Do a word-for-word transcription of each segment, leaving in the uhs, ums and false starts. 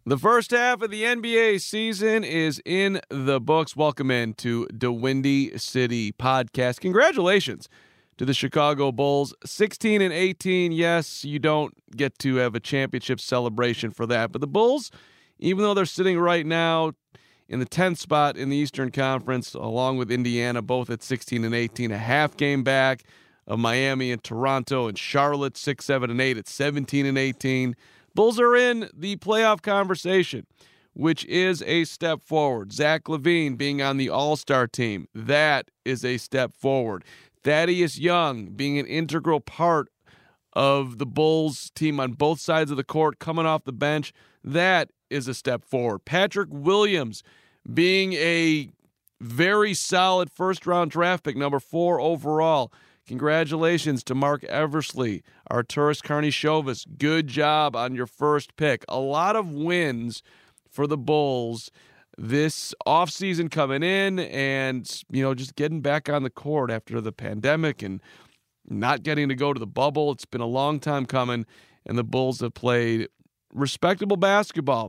The first half of the N B A season is in the books. Welcome in to the Windy City Podcast. Congratulations to the Chicago Bulls. sixteen and eighteen. Yes, you don't get to have a championship celebration for that. But the Bulls, even though they're sitting right now in the tenth spot in the Eastern Conference, along with Indiana, both at sixteen and eighteen, a half game back of Miami and Toronto and Charlotte, six, seven, and eight at seventeen and eighteen. Bulls are in the playoff conversation, which is a step forward. Zach LaVine being on the All-Star team, that is a step forward. Thaddeus Young being an integral part of the Bulls team on both sides of the court, coming off the bench, that is a step forward. Patrick Williams being a very solid first-round draft pick, number four overall. Congratulations to Mark Eversley, Arturas Karnisovas. Good job on your first pick. A lot of wins for the Bulls this offseason coming in and, you know, just getting back on the court after the pandemic and not getting to go to the bubble. It's been a long time coming, and the Bulls have played respectable basketball.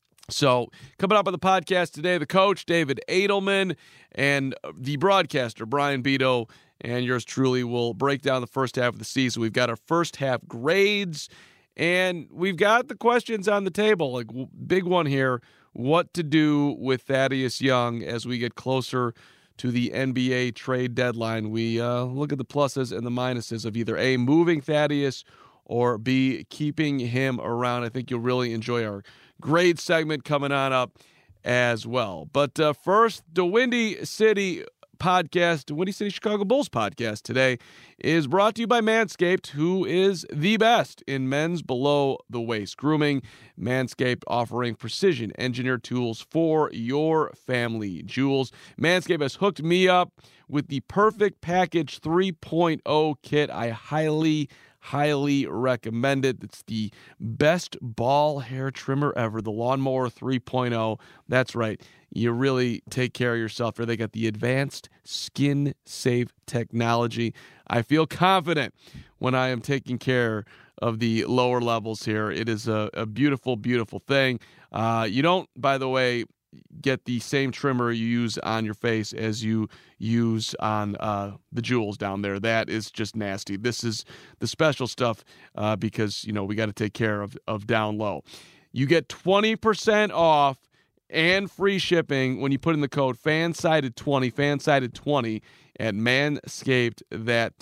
So, coming up on the podcast today, the coach, David Adelman, and the broadcaster, Brian Beto, and yours truly will break down the first half of the season. We've got our first half grades, and we've got the questions on the table. Like, big one here, what to do with Thaddeus Young as we get closer to the N B A trade deadline. We uh, look at the pluses and the minuses of either A, moving Thaddeus, or B, keeping him around. I think you'll really enjoy our grade segment coming on up as well. But uh, first, the Windy City Podcast, the Windy City Chicago Bulls podcast today is brought to you by Manscaped, who is the best in men's below-the-waist grooming. Manscaped offering precision-engineered tools for your family jewels. Manscaped has hooked me up with the Perfect Package three point oh kit. I highly Highly recommend it. It's the best ball hair trimmer ever, the Lawnmower three point oh. That's right. You really take care of yourself there. They got the advanced skin-safe technology. I feel confident when I am taking care of the lower levels here. It is a, a beautiful, beautiful thing. Uh, you don't, by the way, get the same trimmer you use on your face as you use on uh, the jewels down there. That is just nasty. This is the special stuff uh, because, you know, we got to take care of, of down low. You get twenty percent off and free shipping when you put in the code FANSIDED twenty, FANSIDED twenty at Manscaped, that,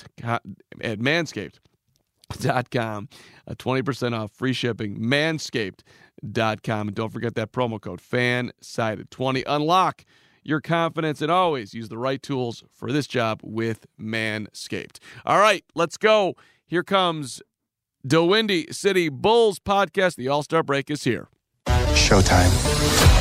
at Manscaped dot com. Uh, twenty percent off, free shipping, Manscaped dot com. And don't forget that promo code FANSIDED twenty. Unlock your confidence and always use the right tools for this job with Manscaped. All right, let's go. Here comes the Windy City Bulls podcast. The All-Star break is here. Showtime.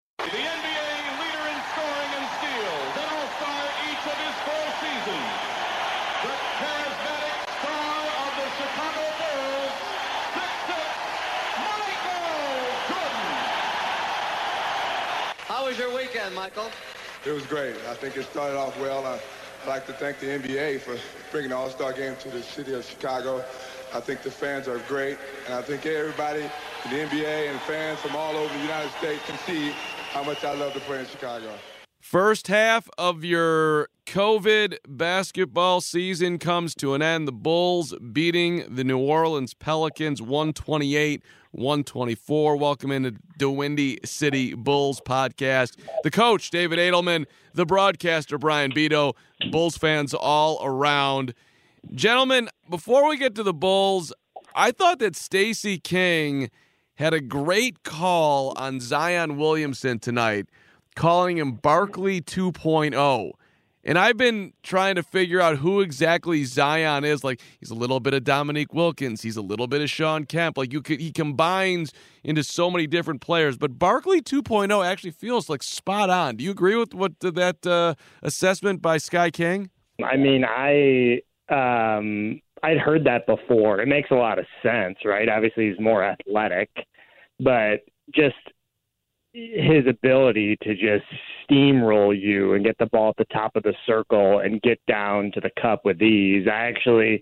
How was your weekend, Michael? It was great. I think it started off well. I'd like to thank the N B A for bringing the All-Star game to the city of Chicago. I think the fans are great, and I think everybody in the N B A and fans from all over the United States can see how much I love to play in Chicago. First half of your COVID basketball season comes to an end. The Bulls beating the New Orleans Pelicans one twenty-eight one twenty-four. Welcome into the Windy City Bulls podcast. The coach, David Adelman, the broadcaster, Brian Beto, Bulls fans all around. Gentlemen, before we get to the Bulls, I thought that Stacey King had a great call on Zion Williamson tonight, calling him Barkley two point oh. And I've been trying to figure out who exactly Zion is. Like, he's a little bit of Dominique Wilkins. He's a little bit of Shawn Kemp. Like, you could, he combines into so many different players. But Barkley two point oh actually feels like spot on. Do you agree with what that uh, assessment by Sky King? I mean, I um, I'd heard that before. It makes a lot of sense, right? Obviously, he's more athletic, but just his ability to just steamroll you and get the ball at the top of the circle and get down to the cup with ease. I actually,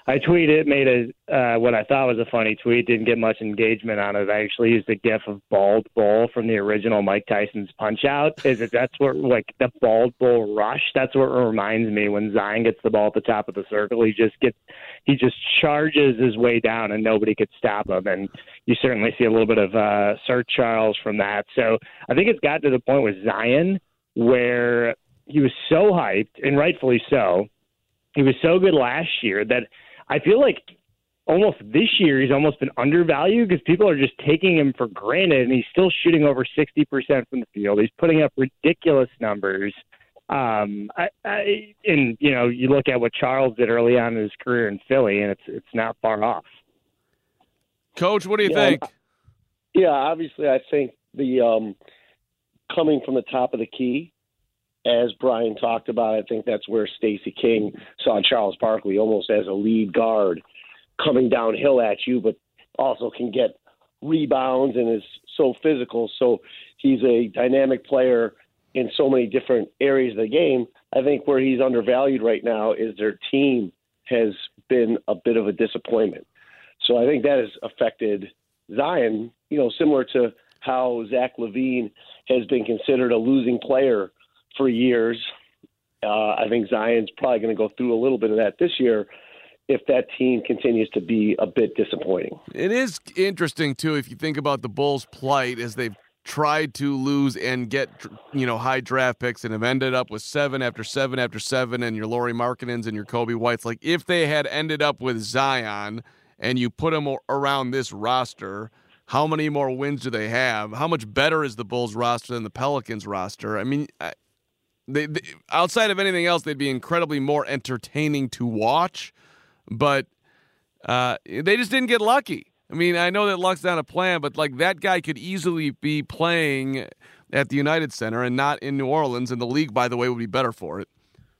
I tweeted, made a uh, what I thought was a funny tweet. Didn't get much engagement on it. I actually used a GIF of Bald Bull from the original Mike Tyson's Punch Out. Is it that's what like the Bald Bull rush? That's what reminds me when Zion gets the ball at the top of the circle. He just gets he just charges his way down, and nobody could stop him. And you certainly see a little bit of uh, Sir Charles from that. So I think it's got to the point with Zion where he was so hyped, and rightfully so. He was so good last year that I feel like almost this year he's almost been undervalued because people are just taking him for granted, and he's still shooting over sixty percent from the field. He's putting up ridiculous numbers. Um, I, I, and, you know, you look at what Charles did early on in his career in Philly, and it's it's not far off. Coach, what do you yeah, think? Yeah, obviously I think the um, coming from the top of the key, as Brian talked about, I think that's where Stacey King saw Charles Barkley almost as a lead guard coming downhill at you, but also can get rebounds and is so physical. So he's a dynamic player in so many different areas of the game. I think where he's undervalued right now is their team has been a bit of a disappointment. So I think that has affected Zion, you know, similar to how Zach LaVine has been considered a losing player for years. Uh, I think Zion's probably going to go through a little bit of that this year if that team continues to be a bit disappointing. It is interesting, too, if you think about the Bulls' plight as they've tried to lose and get, you know, high draft picks and have ended up with seven after seven after seven and your Lauri Markkanens and your Kobe Whites. Like, if they had ended up with Zion and you put him around this roster, how many more wins do they have? How much better is the Bulls roster than the Pelicans roster? I mean, I, They, they, outside of anything else, they'd be incredibly more entertaining to watch, but uh, they just didn't get lucky. I mean, I know that luck's not a plan, but like that guy could easily be playing at the United Center and not in New Orleans, and the league, by the way, would be better for it.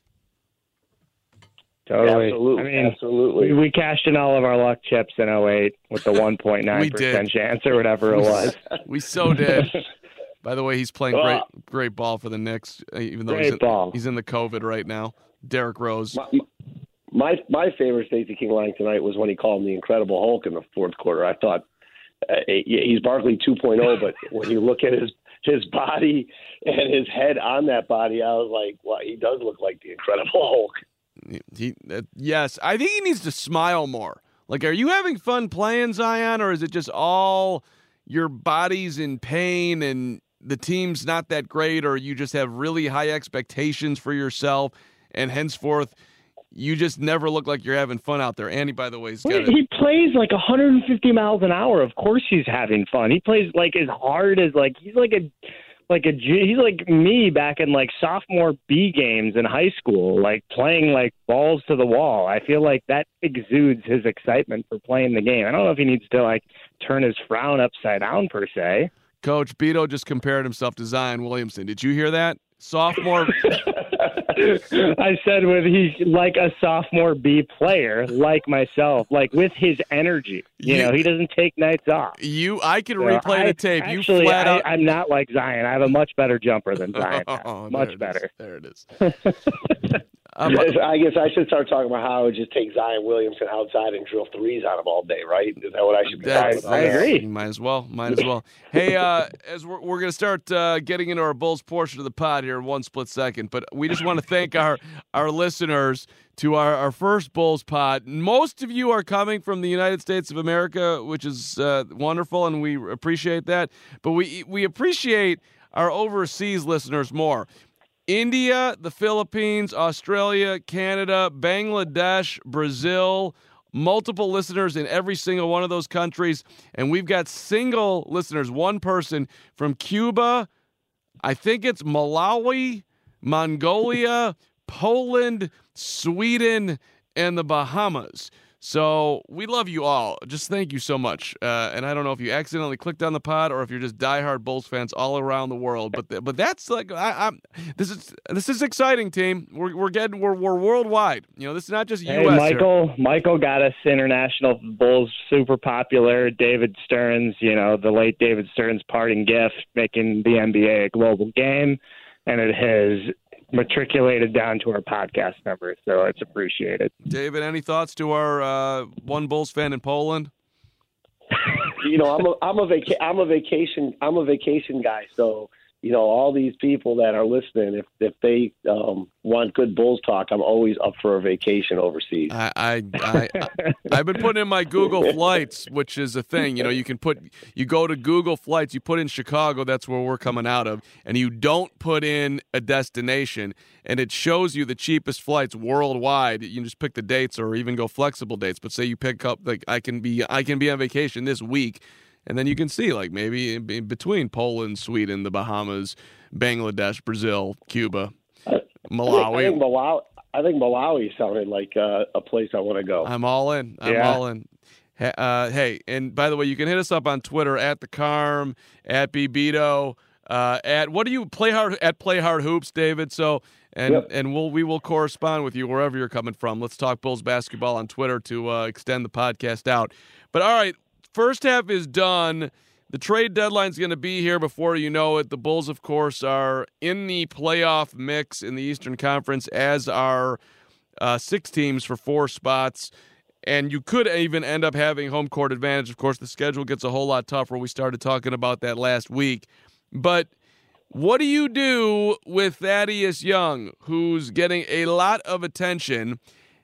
Totally. Absolutely. I mean, Absolutely. We, we cashed in all of our luck chips in oh eight with the one point nine percent chance or whatever it was. We so did. By the way, he's playing well, great great ball for the Knicks, even though great he's in, ball. he's in the COVID right now. Derrick Rose. My, my my favorite Stacey King line tonight was when he called him the Incredible Hulk in the fourth quarter. I thought uh, he's Barkley two point oh, but when you look at his his body and his head on that body, I was like, well, he does look like the Incredible Hulk. He, uh, yes, I think he needs to smile more. Like, are you having fun playing, Zion, or is it just all your body's in pain and the team's not that great, or you just have really high expectations for yourself, and henceforth you just never look like you're having fun out there? Andy, by the way, has got Wait, he plays like one hundred fifty miles an hour. Of course he's having fun. He plays like as hard as like he's like a like a he's like me back in like sophomore B games in high school, like playing like balls to the wall. I feel like that exudes his excitement for playing the game. I don't know if he needs to like turn his frown upside down per se. Coach Beto just compared himself to Zion Williamson. Did you hear that? Sophomore. I said with he's like a sophomore B player, like myself, like with his energy. You, you know, he doesn't take nights off. You, I can so replay I, the tape. Actually, you flat I, out. I'm not like Zion. I have a much better jumper than Zion. Oh, much there better. Is. There it is. um, I guess I should start talking about how I would just take Zion Williamson outside and drill threes on him all day, right? Is that what I should be talking about? I agree. Might as well. Might as well. Hey, uh, as we're, we're going to start uh, getting into our Bulls portion of the pod here in one split second, but we just want to thank our, our listeners to our, our first Bulls pod. Most of you are coming from the United States of America, which is uh, wonderful, and we appreciate that. But we we appreciate our overseas listeners more. India, the Philippines, Australia, Canada, Bangladesh, Brazil, multiple listeners in every single one of those countries. And we've got single listeners, one person from Cuba, I think it's Malawi, Mongolia, Poland, Sweden, and the Bahamas. So we love you all. Just thank you so much. Uh, and I don't know if you accidentally clicked on the pod or if you're just diehard Bulls fans all around the world. But th- but that's like I, I'm. This is this is exciting, team. We're we're getting we're we're worldwide. You know, this is not just U S. Hey, Michael. Here. Michael got us international Bulls super popular. David Stearns, you know, the late David Stearns parting gift, making the N B A a global game, and it has matriculated down to our podcast number, so it's appreciated. David, any thoughts to our uh, one Bulls fan in Poland? You know, I'm a I'm a vaca- I'm a vacation I'm a vacation guy, so you know, all these people that are listening, if if they um, want good Bulls talk, I'm always up for a vacation overseas. I, I, I, I, I've been putting in my Google Flights, which is a thing. You know, you can put, you go to Google Flights, you put in Chicago, that's where we're coming out of, and you don't put in a destination, and it shows you the cheapest flights worldwide. You can just pick the dates or even go flexible dates. But say you pick up, like, I can be, I can be on vacation this week. And then you can see, like, maybe in, in between Poland, Sweden, the Bahamas, Bangladesh, Brazil, Cuba, Malawi. I think, I think Malawi. I think Malawi sounded like uh, a place I want to go. I'm all in. I'm yeah. all in. Uh, hey, and by the way, you can hit us up on Twitter at the Carm, at Bibito, uh, at what do you play hard at Play Hard Hoops, David. So and yep. and we'll we will correspond with you wherever you're coming from. Let's talk Bulls basketball on Twitter to uh, extend the podcast out. But all right. First half is done. The trade deadline's going to be here before you know it. The Bulls, of course, are in the playoff mix in the Eastern Conference, as are uh, six teams for four spots. And you could even end up having home court advantage. Of course, the schedule gets a whole lot tougher. We started talking about that last week. But what do you do with Thaddeus Young, who's getting a lot of attention?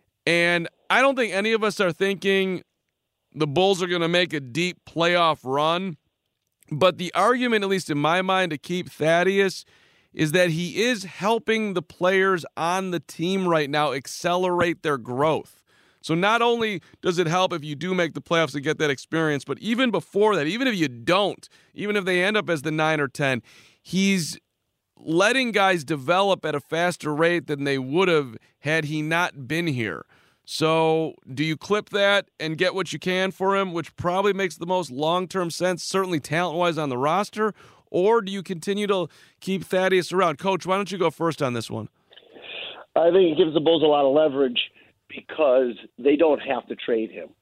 And I don't think any of us are thinking the Bulls are going to make a deep playoff run. But the argument, at least in my mind, to keep Thaddeus is that he is helping the players on the team right now accelerate their growth. So not only does it help if you do make the playoffs and get that experience, but even before that, even if you don't, even if they end up as the nine or ten, he's letting guys develop at a faster rate than they would have had he not been here. So do you clip that and get what you can for him, which probably makes the most long-term sense, certainly talent-wise on the roster, or do you continue to keep Thaddeus around? Coach, why don't you go first on this one? I think it gives the Bulls a lot of leverage because they don't have to trade him.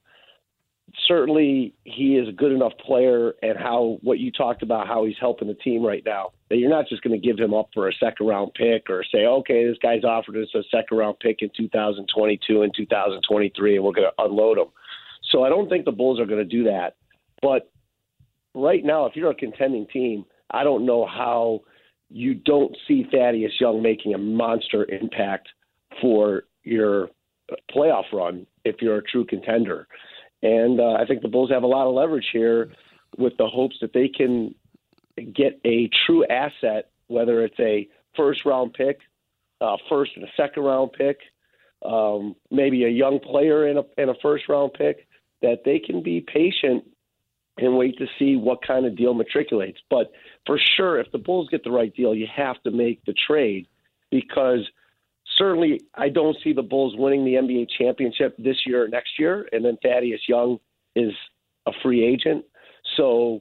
Certainly, he is a good enough player, and how what you talked about, how he's helping the team right now, that you're not just going to give him up for a second-round pick or say, okay, this guy's offered us a second-round pick in two thousand twenty-two and two thousand twenty-three, and we're going to unload him. So I don't think the Bulls are going to do that. But right now, if you're a contending team, I don't know how you don't see Thaddeus Young making a monster impact for your playoff run if you're a true contender. And uh, I think the Bulls have a lot of leverage here with the hopes that they can get a true asset, whether it's a first-round pick, uh, first and a second-round pick, um, maybe a young player in a, in a first-round pick, that they can be patient and wait to see what kind of deal matriculates. But for sure, if the Bulls get the right deal, you have to make the trade, because certainly I don't see the Bulls winning the N B A championship this year or next year, and then Thaddeus Young is a free agent. So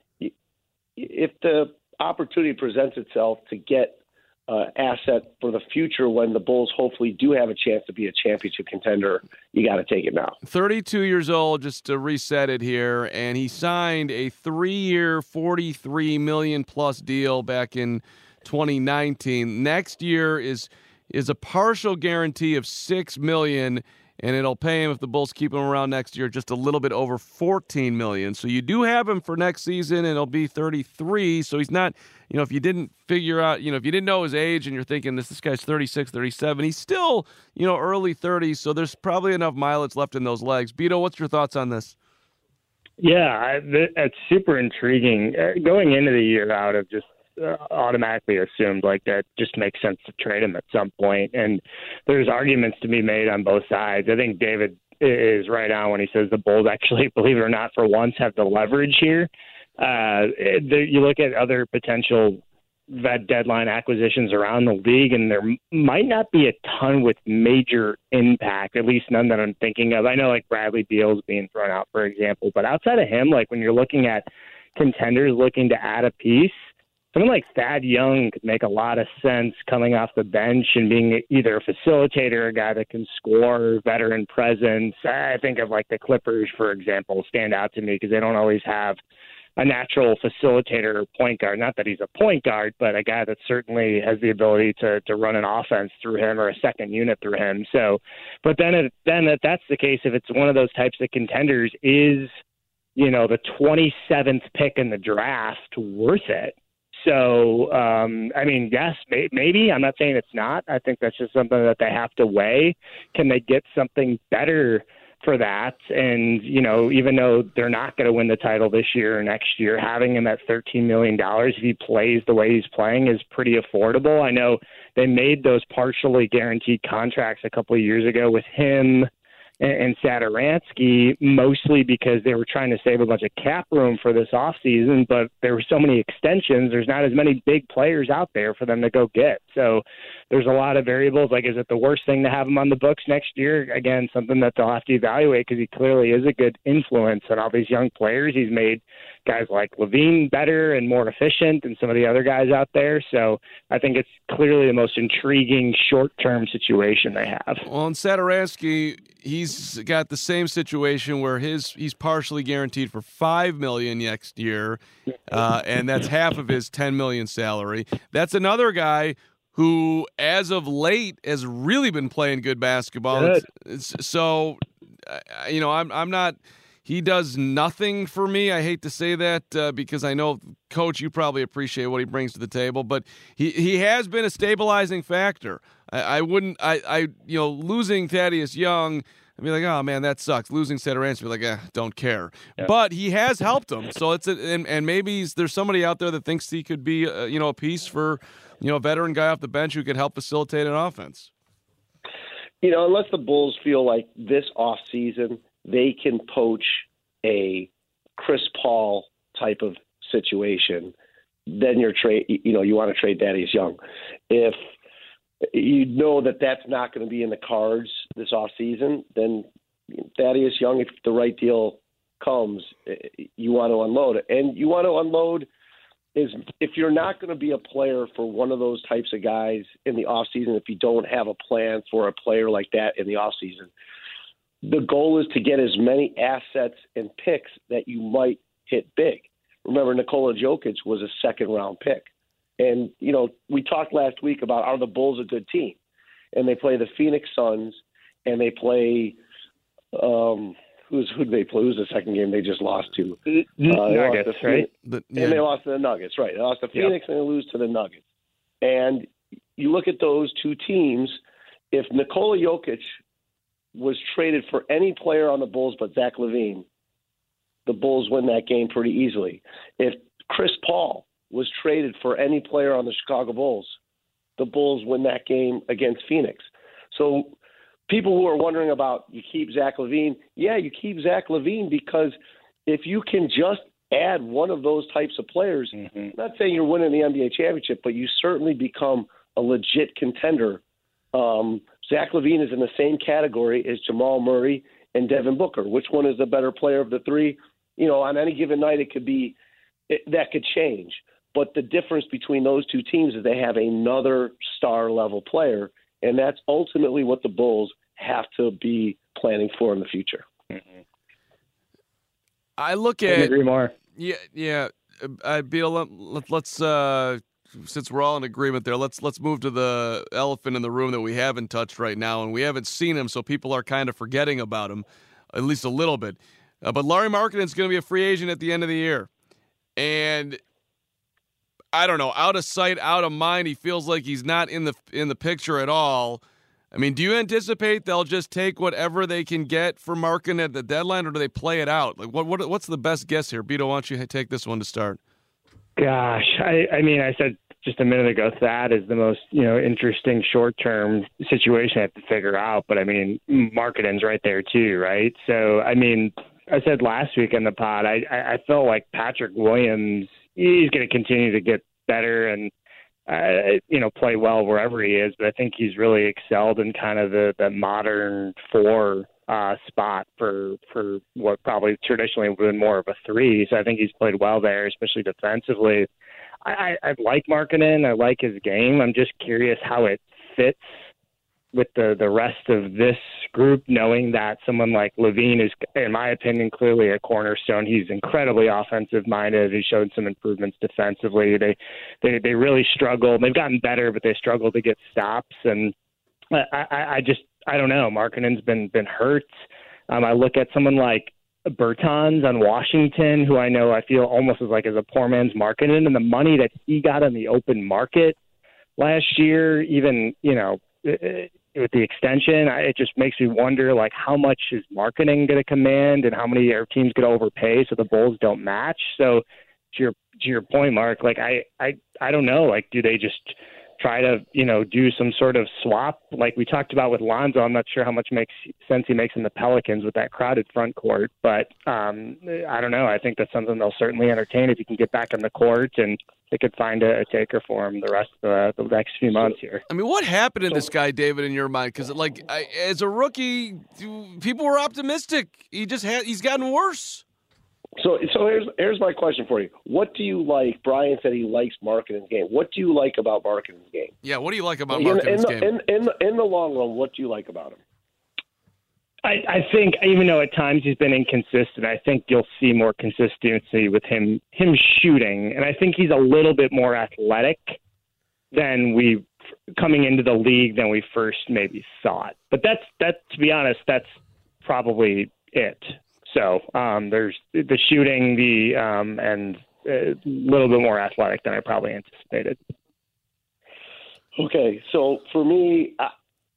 if the opportunity presents itself to get uh, asset for the future when the Bulls hopefully do have a chance to be a championship contender, you got to take it now. thirty-two years old, just to reset it here, and he signed a three-year, forty-three million dollars plus deal back in twenty nineteen. Next year is is a partial guarantee of six million dollars, and it'll pay him, if the Bulls keep him around next year, just a little bit over fourteen million dollars. So you do have him for next season, and it'll be thirty-three. So he's not, you know, if you didn't figure out, you know, if you didn't know his age and you're thinking this this guy's thirty-six, thirty-seven, he's still, you know, early thirties. So there's probably enough mileage left in those legs. Bito, what's your thoughts on this? Yeah, I, it's super intriguing. Uh, going into the year, I would have just uh, automatically assumed like that just makes sense to trade him at some point. And there's arguments to be made on both sides. I think David is right on when he says the Bulls actually, believe it or not, for once have the leverage here. Uh, the, you look at other potential vet deadline acquisitions around the league, and there might not be a ton with major impact, at least none that I'm thinking of. I know like Bradley Beal's being thrown out, for example, but outside of him, like when you're looking at contenders looking to add a piece, someone like Thad Young could make a lot of sense coming off the bench and being either a facilitator, a guy that can score, veteran presence. I think of like the Clippers, for example, stand out to me because they don't always have a natural facilitator or point guard. Not that he's a point guard, but a guy that certainly has the ability to to run an offense through him or a second unit through him. So, but then it, then if that's the case, if it's one of those types of contenders, is, you know, the twenty-seventh pick in the draft worth it? So, um, I mean, yes, may, maybe. I'm not saying it's not. I think that's just something that they have to weigh. Can they get something better for that? And, you know, even though they're not going to win the title this year or next year, having him at thirteen million dollars, if he plays the way he's playing, is pretty affordable. I know they made those partially guaranteed contracts a couple of years ago with him and Satoransky, mostly because they were trying to save a bunch of cap room for this offseason, but there were so many extensions. There's not as many big players out there for them to go get. So there's a lot of variables. Like, is it the worst thing to have him on the books next year? Again, something that they'll have to evaluate, because he clearly is a good influence on all these young players. He's made guys like Levine better and more efficient than some of the other guys out there. So I think it's clearly the most intriguing short-term situation they have. Well, and Satoransky, he's got the same situation where his he's partially guaranteed for five million dollars next year, uh, and that's half of his ten million dollars salary. That's another guy who, as of late, has really been playing good basketball. Good. It's, it's, so, uh, you know, I'm I'm not. He does nothing for me. I hate to say that uh, because I know, Coach, you probably appreciate what he brings to the table, but he, he has been a stabilizing factor. I, I wouldn't, I, I, you know, losing Thaddeus Young, I'd be like, oh man, that sucks. Losing Satoransky, be like, eh, don't care. Yeah. But he has helped him, so it's a, and and maybe he's, there's somebody out there that thinks he could be, uh, you know, a piece for, you know, a veteran guy off the bench who could help facilitate an offense. You know, unless the Bulls feel like this offseason they can poach a Chris Paul type of situation, then you're trade. You know, you want to trade Thaddeus Young. If you know that that's not going to be in the cards this offseason, then Thaddeus Young, if the right deal comes, you want to unload it. And you want to unload is if you're not going to be a player for one of those types of guys in the offseason, if you don't have a plan for a player like that in the offseason, the goal is to get as many assets and picks that you might hit big. Remember, Nikola Jokic was a second-round pick. And, you know, we talked last week about, are the Bulls a good team? And they play the Phoenix Suns, and they play um, – who's who did they play? Who's the second game they just lost to? Uh, Nuggets, the, right? The, yeah. And they lost to the Nuggets, right. They lost to Phoenix, yep. And they lose to the Nuggets. And you look at those two teams, if Nikola Jokic – was traded for any player on the Bulls but Zach LaVine, the Bulls win that game pretty easily. If Chris Paul was traded for any player on the Chicago Bulls, the Bulls win that game against Phoenix. So people who are wondering about, you keep Zach LaVine, yeah, you keep Zach LaVine because if you can just add one of those types of players, mm-hmm. I'm not saying you're winning the N B A championship, but you certainly become a legit contender. Um, Zach LaVine is in the same category as Jamal Murray and Devin Booker. Which one is the better player of the three? You know, on any given night, it could be it, that could change. But the difference between those two teams is they have another star-level player, and that's ultimately what the Bulls have to be planning for in the future. Mm-hmm. I look at – I agree more. Yeah, yeah. Uh, Beal, let, let's uh, – since we're all in agreement there, let's let's move to the elephant in the room that we haven't touched right now, and we haven't seen him, so people are kind of forgetting about him, at least a little bit. Uh, but Lauri Markkanen's going to be a free agent at the end of the year. And I don't know, out of sight, out of mind, he feels like he's not in the in the picture at all. I mean, do you anticipate they'll just take whatever they can get for Markkanen at the deadline, or do they play it out? Like, what, what what's the best guess here? Beto, why don't you take this one to start? Gosh, I, I mean, I said just a minute ago, Thad is the most, you know, interesting short-term situation I have to figure out. But, I mean, Markkanen's right there too, right? So, I mean, I said last week in the pod, I, I felt like Patrick Williams, he's going to continue to get better and, uh, you know, play well wherever he is. But I think he's really excelled in kind of the, the modern four uh, spot for for what probably traditionally would have been more of a three. So I think he's played well there, especially defensively. I, I, I like Markkanen. I like his game. I'm just curious how it fits with the, the rest of this group, knowing that someone like Levine is, in my opinion, clearly a cornerstone. He's incredibly offensive minded. He showed some improvements defensively. They, they, they really struggled. They've gotten better, but they struggled to get stops. And I, I, I just, I don't know. Markkanen's been, been hurt. Um, I look at someone like Bertans on Washington, who I know I feel almost as like as a poor man's Markkanen, and the money that he got on the open market last year, even, you know, with the extension, it just makes me wonder, like, how much is Markkanen going to command and how many are teams going to overpay so the Bulls don't match? So to your, to your point, Mark, like, I, I, I don't know, like, do they just try to, you know, do some sort of swap like we talked about with Lonzo? I'm not sure how much makes sense he makes in the Pelicans with that crowded front court, but um, I don't know. I think that's something they'll certainly entertain if he can get back on the court and they could find a, a taker for him the rest of the, the next few months here. I mean, what happened to this guy, David, in your mind? Because, like, I, as a rookie, people were optimistic. He just had, he's gotten worse. So, so here's here's my question for you. What do you like? Brian said he likes Markkanen's game. What do you like about Markkanen's game? Yeah, what do you like about in, Markkanen's in the, game? In, in, the, in the long run, what do you like about him? I, I think, even though at times he's been inconsistent, I think you'll see more consistency with him him shooting. And I think he's a little bit more athletic than we coming into the league than we first maybe thought. But that's that. To be honest, that's probably it. So um, there's the shooting, the um, and a little bit more athletic than I probably anticipated. Okay, so for me, I,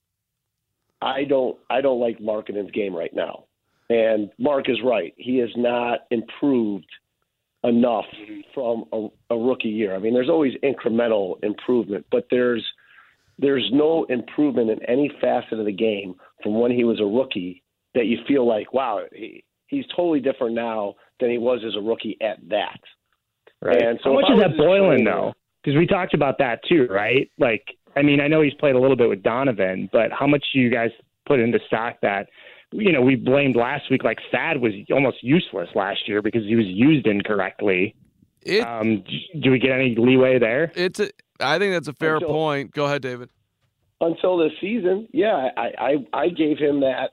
I don't I don't like Markkanen's game right now, and Mark is right. He has not improved enough from a, a rookie year. I mean, there's always incremental improvement, but there's there's no improvement in any facet of the game from when he was a rookie that you feel like, wow, he, he's totally different now than he was as a rookie at that. Right. And so how much is that Boylan, trainer, though? Because we talked about that too, right? Like, I mean, I know he's played a little bit with Donovan, but how much do you guys put into stock that, you know, we blamed last week, like Thad was almost useless last year because he was used incorrectly. It, um, do we get any leeway there? It's a, I think that's a fair until, point. Go ahead, David. Until this season, yeah, I, I, I gave him that.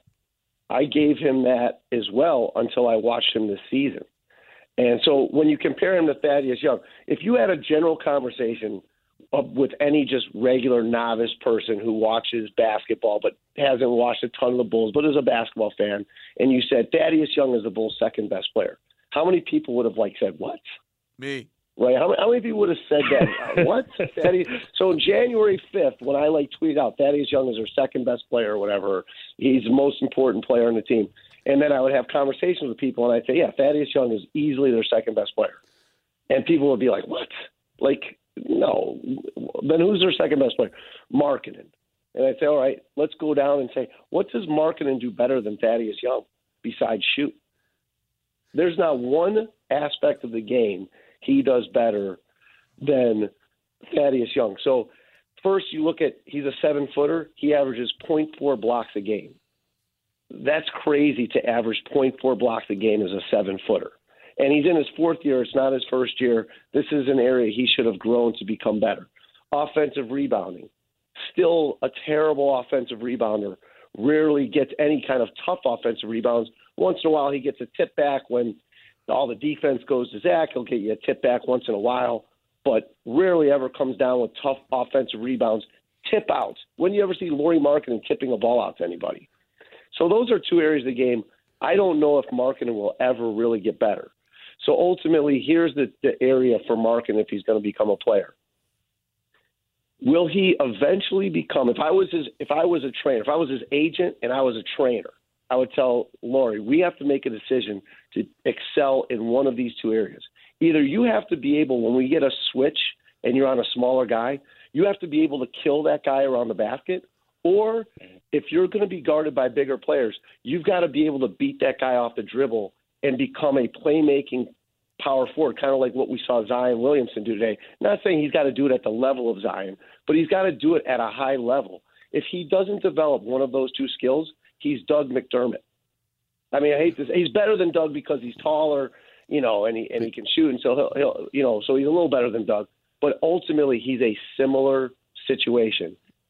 I gave him that as well until I watched him this season. And so when you compare him to Thaddeus Young, if you had a general conversation with any just regular novice person who watches basketball but hasn't watched a ton of the Bulls but is a basketball fan, and you said Thaddeus Young is the Bulls' second best player, how many people would have like said what? Me. Right? How many, how many people would have said that? What? Thaddeus? So on January fifth, when I like tweeted out Thaddeus Young is our second best player or whatever, he's the most important player on the team. And then I would have conversations with people, and I'd say, yeah, Thaddeus Young is easily their second best player. And people would be like, what? Like, no. Then who's their second best player? Markkanen. And I'd say, all right, let's go down and say, what does Markkanen do better than Thaddeus Young besides shoot? There's not one aspect of the game he does better than Thaddeus Young. So first you look at, he's a seven-footer. He averages point four blocks a game. That's crazy to average point four blocks a game as a seven-footer. And he's in his fourth year. It's not his first year. This is an area he should have grown to become better. Offensive rebounding. Still a terrible offensive rebounder. Rarely gets any kind of tough offensive rebounds. Once in a while he gets a tip back when all the defense goes to Zach. He'll get you a tip back once in a while. But rarely ever comes down with tough offensive rebounds. Tip outs. When do you ever see Lauri Markkanen tipping a ball out to anybody? So those are two areas of the game. I don't know if Markkanen will ever really get better. So ultimately, here's the, the area for Markkanen if he's going to become a player. Will he eventually become? If I was his, if I was a trainer, if I was his agent and I was a trainer, I would tell Lauri, we have to make a decision to excel in one of these two areas. Either you have to be able, when we get a switch and you're on a smaller guy, you have to be able to kill that guy around the basket. Or if you're going to be guarded by bigger players, you've got to be able to beat that guy off the dribble and become a playmaking power forward, kind of like what we saw Zion Williamson do today. Not saying he's got to do it at the level of Zion, but he's got to do it at a high level. If he doesn't develop one of those two skills, he's Doug McDermott. I mean, I hate this. He's better than Doug because he's taller, you know, and he and he can shoot, and so he'll, he'll you know, so he's a little better than Doug. But ultimately, he's a similar situation.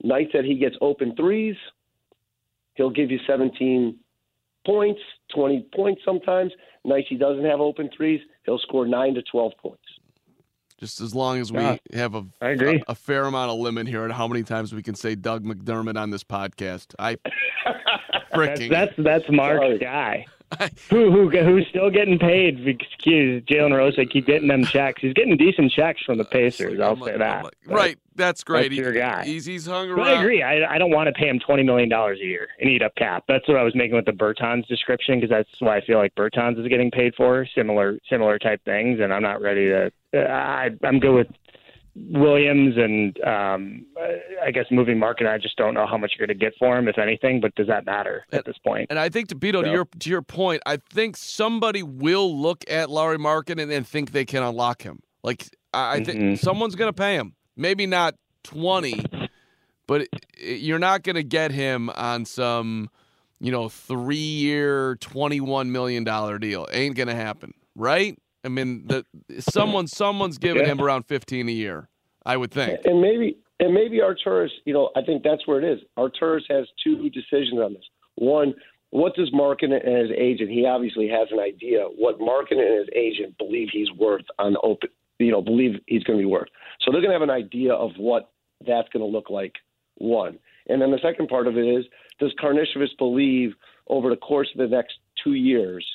nights that he gets open threes, he'll give you seventeen points, twenty points sometimes. Nights he doesn't have open threes, he'll score nine to twelve points. Just as long as we yeah, have a, I agree. a a fair amount of limit here on how many times we can say Doug McDermott on this podcast. I freaking That's that's, that's Mark's Sorry. guy. who who who's still getting paid? Excuse Jalen Rose. Keep getting them checks. He's getting decent checks from the Pacers. I'll like, say that. like, right, that's great. That's your he, guy. He's he's hung But around. I agree. I, I don't want to pay him twenty million dollars a year and eat up cap. That's what I was making with the Bertans description, because that's why I feel like Bertans is getting paid for similar similar type things, and I'm not ready to. I I'm good with Williams and um, I guess moving market. I just don't know how much you're going to get for him, if anything. But does that matter at this point? And I think, to Beto, So. to your to your point, I think somebody will look at Lauri Markkanen and, and think they can unlock him. Like I, I think Mm-hmm. someone's going to pay him. Maybe not twenty, but it, it, you're not going to get him on some, you know, three-year, twenty-one million dollars deal. Ain't going to happen, right? I mean, the someone someone's giving Yeah. him around fifteen a year, I would think. And maybe and maybe Arturas, you know, I think that's where it is. Arturas has two decisions on this. One, what does Markkanen and his agent? He obviously has an idea what Markkanen and his agent believe he's worth on open. You know, believe he's going to be worth. So they're going to have an idea of what that's going to look like. One, and then the second part of it is, does Karnisovas believe over the course of the next two years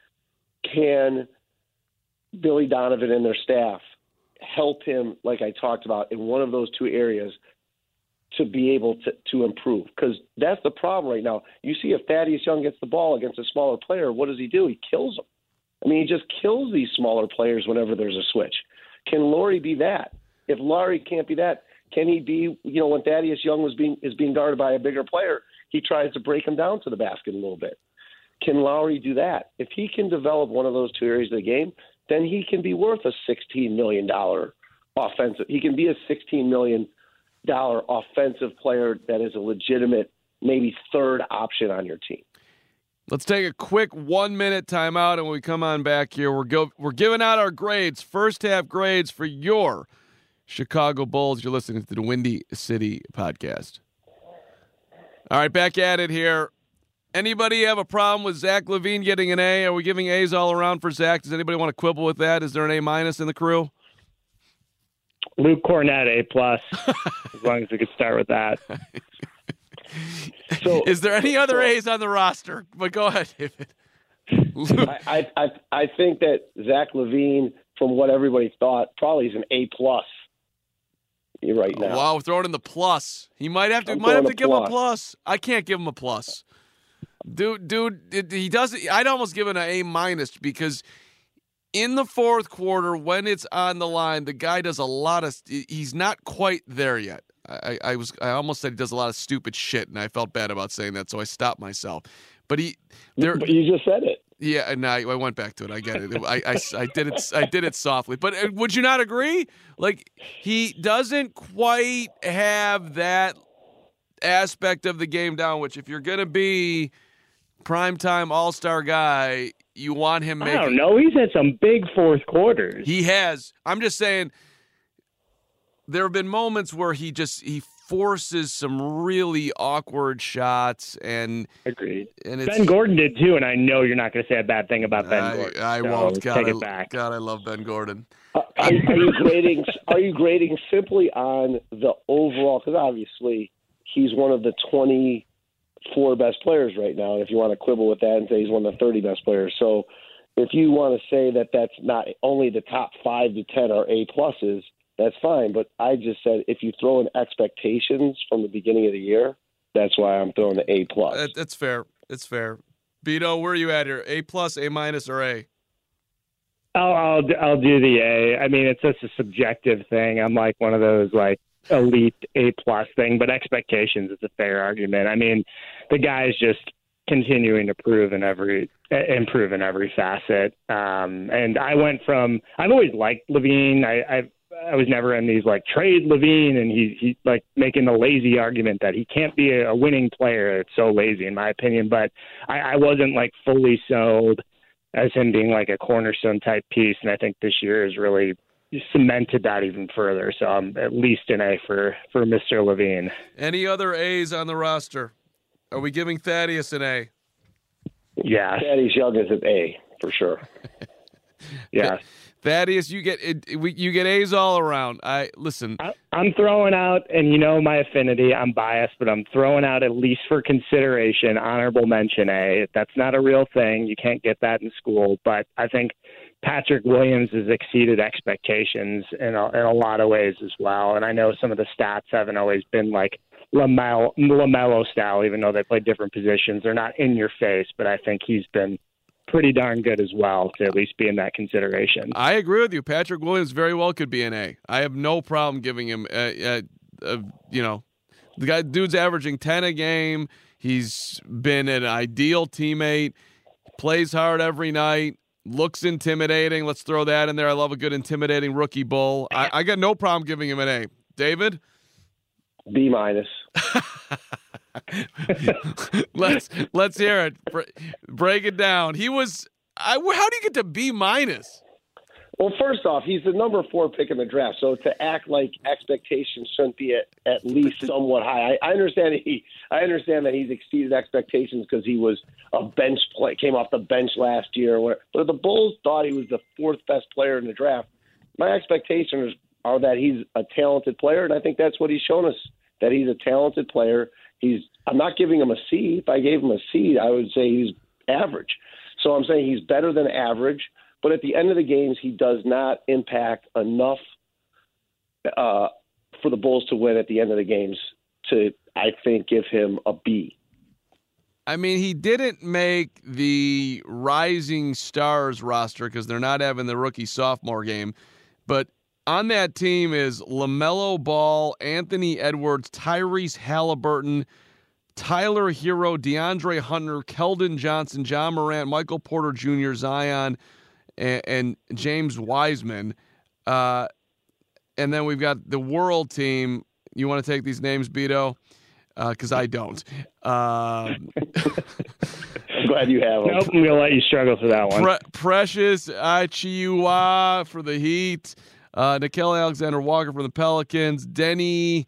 can Billy Donovan and their staff help him, like I talked about, in one of those two areas to be able to, to improve? Because that's the problem right now. You see if Thaddeus Young gets the ball against a smaller player, what does he do? He kills them. I mean, he just kills these smaller players whenever there's a switch. Can Lauri be that? If Lauri can't be that, can he be, you know, when Thaddeus Young was being is being guarded by a bigger player, he tries to break him down to the basket a little bit. Can Lauri do that? If he can develop one of those two areas of the game, then he can be worth a sixteen million dollars offensive. He can be a sixteen million dollars offensive player that is a legitimate, maybe third option on your team. Let's take a quick one-minute timeout, and when we come on back here, we're go we're giving out our grades, first half grades for your Chicago Bulls. You're listening to the Windy City Podcast. All right, back at it here. Anybody have a problem with Zach LaVine getting an A? Are we giving A's all around for Zach? Does anybody want to quibble with that? Is there an A minus in the crew? Luke Cornett, A plus. As long as we could start with that. So, Is there any other so, A's on the roster? But go ahead, David. I, I I think that Zach LaVine, from what everybody thought, probably is an A plus right now. Wow, throwing in the plus. He might have to I'm might have throwing to a give him a plus. plus. I can't give him a plus. Dude, dude, it, he doesn't. I'd almost give it an A minus because in the fourth quarter, when it's on the line, the guy does a lot of. He's not quite there yet. I, I was. I almost said he does a lot of stupid shit, and I felt bad about saying that, so I stopped myself. But he, there. But you just said it. Yeah, and I, I went back to it. I get it. I, I, I did it. I did it softly. But uh, would you not agree? Like he doesn't quite have that aspect of the game down. Which, if you're gonna be primetime all-star guy, you want him making. I don't know. He's had some big fourth quarters. He has. I'm just saying. There have been moments where he just he forces some really awkward shots, and Agreed. and it's, Ben Gordon did too, and I know you're not going to say a bad thing about Ben I, Gordon. I so won't. God, take I, it back. God, I love Ben Gordon. Uh, are, are you grading? Are you grading simply on the overall? Because obviously he's one of the twenty-four best players right now. If you want to quibble with that and say he's one of the thirty best players, so if you want to say that that's not only the top five to ten are A pluses, that's fine. But I just said if you throw in expectations from the beginning of the year, that's why I'm throwing the A plus. That, that's fair. It's fair. Beto, where are you at here? A plus, A minus, or A? I'll, I'll I'll do the A. I mean, it's just a subjective thing. I'm like one of those like elite A plus thing, but expectations is a fair argument. I mean, the guy's just continuing to prove in every improve in every facet. Um, and I went from I've always liked LaVine. I I've I was never in these like trade LaVine, and he he like making the lazy argument that he can't be a, a winning player. It's so lazy in my opinion. But I, I wasn't like fully sold as him being like a cornerstone type piece. And I think this year has really cemented that even further. So I'm at least an A for, for Mister Levine. Any other A's on the roster? Are we giving Thaddeus an A? Yeah. Thaddeus Young is an A for sure. Yeah. Thaddeus, you get it, you get A's all around. I listen. I, I'm throwing out, and you know my affinity. I'm biased, but I'm throwing out at least for consideration, honorable mention A. That's not a real thing. You can't get that in school. But I think Patrick Williams has exceeded expectations in a, in a lot of ways as well. And I know some of the stats haven't always been like LaMelo, LaMelo style, even though they play different positions. They're not in your face, but I think he's been pretty darn good as well to at least be in that consideration. I agree with you. Patrick Williams very well could be an A. I have no problem giving him, a, a, a, you know, the guy, dude's averaging ten a game. He's been an ideal teammate, plays hard every night, looks intimidating. Let's throw that in there. I love a good intimidating rookie bull. I, I got no problem giving him an A. David? B minus. let's let's hear it. Break it down. He was. I, how do you get to B minus? Well, first off, he's the number four pick in the draft, so to act like expectations shouldn't be at, at least somewhat high. I, I understand he. I understand that he's exceeded expectations because he was a bench play, came off the bench last year. Where, but the Bulls thought he was the fourth best player in the draft. My expectations are that he's a talented player, and I think that's what he's shown us. That he's a talented player. He's. I'm not giving him a C. If I gave him a C, I would say he's average. So I'm saying he's better than average. But at the end of the games, he does not impact enough uh, for the Bulls to win at the end of the games to, I think, give him a B. I mean, he didn't make the Rising Stars roster because they're not having the rookie sophomore game, but on that team is LaMelo Ball, Anthony Edwards, Tyrese Halliburton, Tyler Hero, DeAndre Hunter, Keldon Johnson, John Morant, Michael Porter Junior, Zion, and, and James Wiseman. Uh, and then we've got the World team. You want to take these names, Beto? Because uh, I don't. Um, I'm glad you have them. Nope, I'm going to let you struggle for that one. Pre- Precious Achiuwa for the Heat. Uh, Nickeil Alexander-Walker from the Pelicans. Denny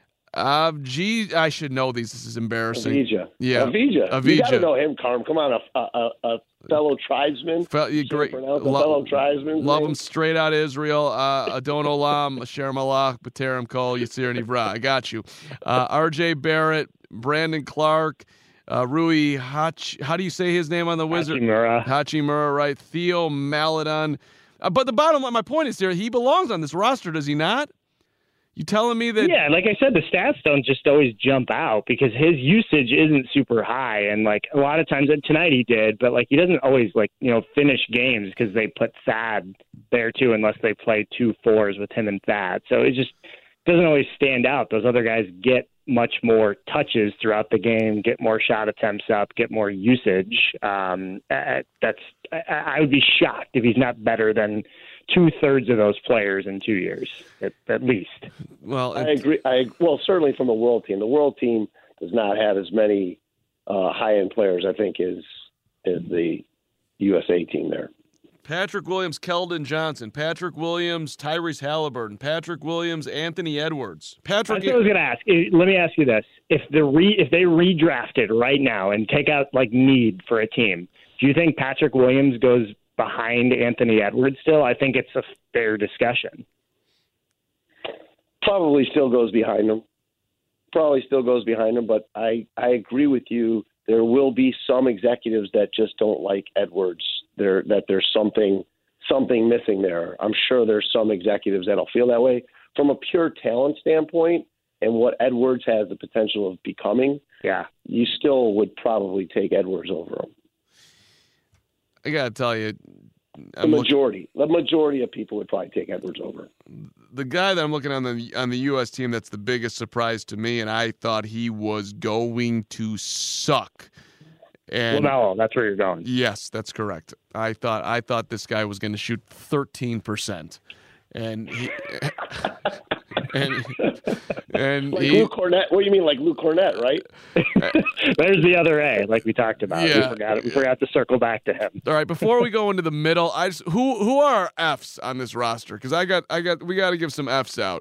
Avdija. I should know these. This is embarrassing. Avdija. Yeah. Avdija. Avdija. You got to know him, Carm. Come on, a, a, a fellow tribesman. Fe- great. Lo- Lo- fellow tribesman. Love name. him straight out of Israel. Uh, Adon Olam, Asher Malach, B'Terem Kol, Yisir Nivra. I got you. Uh, R J Barrett, Brandon Clark, uh, Rui Hach. How do you say his name on the Wizard? Hachimura. Hachimura, right. Theo Maladon. Uh, but the bottom line, my point is here, he belongs on this roster, does he not? You telling me that? Yeah, like I said, the stats don't just always jump out because his usage isn't super high, and like a lot of times, and tonight he did, but like he doesn't always like you know finish games because they put Thad there too, unless they play two fours with him and Thad. So it just doesn't always stand out. Those other guys get much more touches throughout the game, get more shot attempts up, get more usage. Um, uh, that's I, I would be shocked if he's not better than two thirds of those players in two years, at, at least. Well, I agree. I well, certainly from the World team. The World team does not have as many uh, high-end players, I think, as is the U S A team there. Patrick Williams, Keldon Johnson, Patrick Williams, Tyrese Halliburton, Patrick Williams, Anthony Edwards. Patrick. That's what I was going to ask. Let me ask you this: if the re if they redrafted right now and take out like need for a team, do you think Patrick Williams goes behind Anthony Edwards still? I think it's a fair discussion. Probably still goes behind him. Probably still goes behind him, but I, I agree with you. There will be some executives that just don't like Edwards. There that there's something something missing there. I'm sure there's some executives that'll feel that way. From a pure talent standpoint and what Edwards has the potential of becoming, yeah, you still would probably take Edwards over him. I gotta tell you, The I'm majority, look, the majority of people would probably take Edwards over. The guy that I'm looking on the on the U S team that's the biggest surprise to me, and I thought he was going to suck. And LaMelo, that's where you're going. Yes, that's correct. I thought I thought this guy was going to shoot thirteen percent, and he, and and like he, Luke Cornett. What do you mean, like Luke Cornett, right? There's the other A, like we talked about. Yeah. We forgot, we forgot to circle back to him. All right, before we go into the middle, I just, who who are our Fs on this roster? Because I got I got we got to give some Fs out.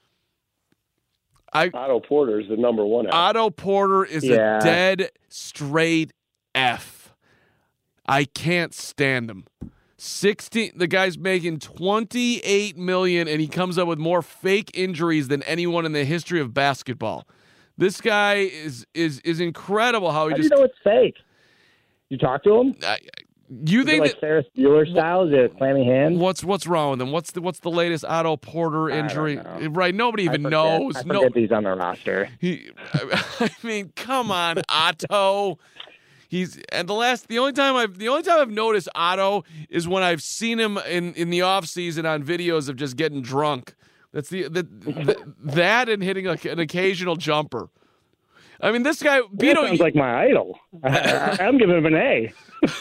I Otto Porter is the number one. F. Otto Porter is Yeah. a dead straight F. I can't stand him. sixteen the guy's making twenty-eight million dollars and he comes up with more fake injuries than anyone in the history of basketball. This guy is is is incredible how he How do just you know it's fake? You talk to him? I, you Is it think like that, Ferris Bueller style? Is it clammy hands? what's what's wrong with him? What's the what's the latest Otto Porter I don't injury? know. Right, nobody even I forget, knows. I No, forget he's on the roster. he, I mean, come on, Otto. He's and the last the only time I've the only time I've noticed Otto is when I've seen him in, in the off season on videos of just getting drunk. That's the, the, the that and hitting a, an occasional jumper. I mean, this guy That Beto sounds like my idol. I, I, I'm giving him an A.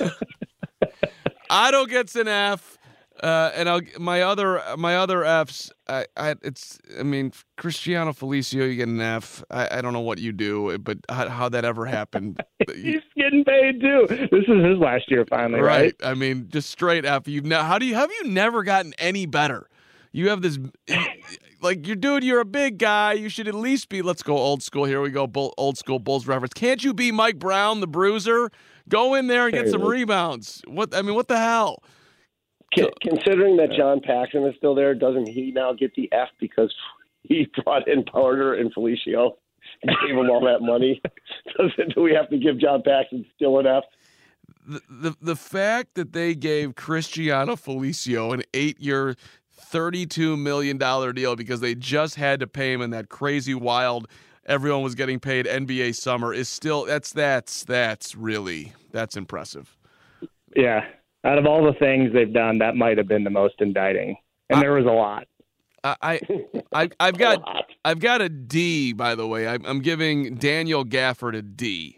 Otto gets an F, uh, and I'll my other my other Fs. I, I it's I mean Cristiano Felicio, you get an F. I, I don't know what you do, but how, how that ever happened. He's getting paid too. This is his last year finally, right? Right. I mean, just straight F. You've ne- how do you have you never gotten any better? You have this, like, you're dude. You're a big guy. You should at least be. Let's go old school. Here we go. Bull, old school Bulls reference. Can't you be Mike Brown, the Bruiser? Go in there and get some rebounds. What I mean, what the hell? Con- Considering that John Paxson is still there, doesn't he now get the F because he brought in Porter and Felicio and gave him all that money? Doesn't do we have to give John Paxson still an F? The, the the fact that they gave Cristiano Felicio an eight-year, thirty-two million dollars deal because they just had to pay him in that crazy, wild, everyone was getting paid N B A summer is still that's that's that's really that's impressive. Yeah. Out of all the things they've done, that might have been the most indicting, and there was a lot. I, I, I I've got I've got a D, by the way. I'm, I'm giving Daniel Gafford a D.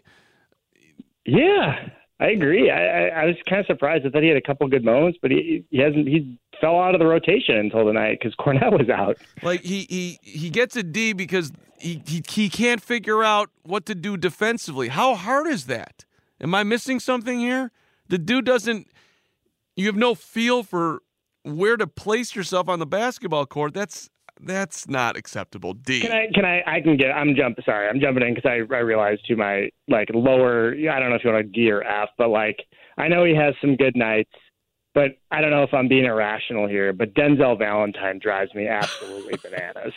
Yeah, I agree. I, I, I was kind of surprised. I thought he had a couple good moments, but he he hasn't. He fell out of the rotation until tonight because Cornette was out. Like he he he gets a D because he, he he can't figure out what to do defensively. How hard is that? Am I missing something here? The dude doesn't. You have no feel for where to place yourself on the basketball court. That's that's not acceptable. D. Can I? Can I? I can get. I'm jump. Sorry, I'm jumping in because I I realized to my like lower. I don't know if you want a D or F, but like I know he has some good nights, but I don't know if I'm being irrational here. But Denzel Valentine drives me absolutely bananas.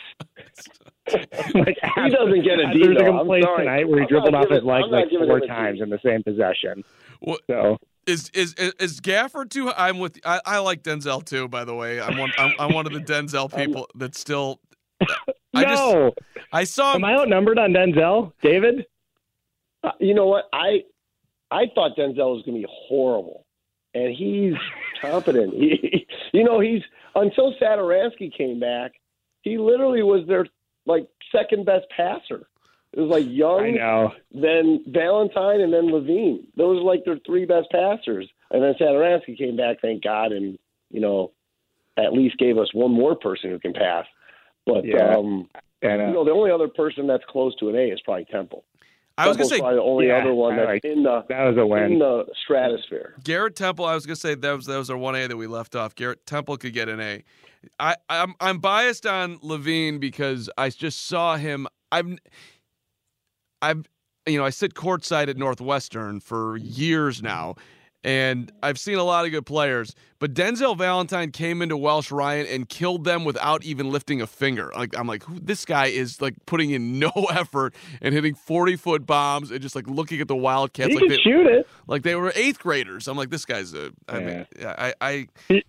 like, He doesn't get a D. There's though. a I'm play sorry. tonight where he I'm dribbled not off his giving- leg I'm not like giving four him a D. times in the same possession. What, So. Is is is, is Gafford too? I'm with. I, I like Denzel too. By the way, I'm one. I'm, I'm one of the Denzel people that still. I no, just I saw him. am I outnumbered on Denzel, David? Uh, you know what? I I thought Denzel was going to be horrible, and he's competent. He, you know, he's until Satoransky came back, he literally was their like second best passer. It was like Young, I know. then Valentine, and then Levine. Those were like their three best passers. And then Satoransky came back, thank God, and you know, at least gave us one more person who can pass. But Yeah. um, And, uh, you know, the only other person that's close to an A is probably Temple. I was gonna Temple's say probably the only yeah, other one I that's like- in the that was a win. in the stratosphere. Garrett Temple. I was gonna say that was that was our one A that we left off. Garrett Temple could get an A. I I'm I'm biased on Levine because I just saw him. I've I've you know I sit courtside at Northwestern for years now. And I've seen a lot of good players, but Denzel Valentine came into Welsh Ryan and killed them without even lifting a finger. Like I'm like, who, this guy is like putting in no effort and hitting forty foot bombs and just like looking at the Wildcats he like can they, shoot it. like they were eighth graders. I'm like, this guy's a. I mean, I, I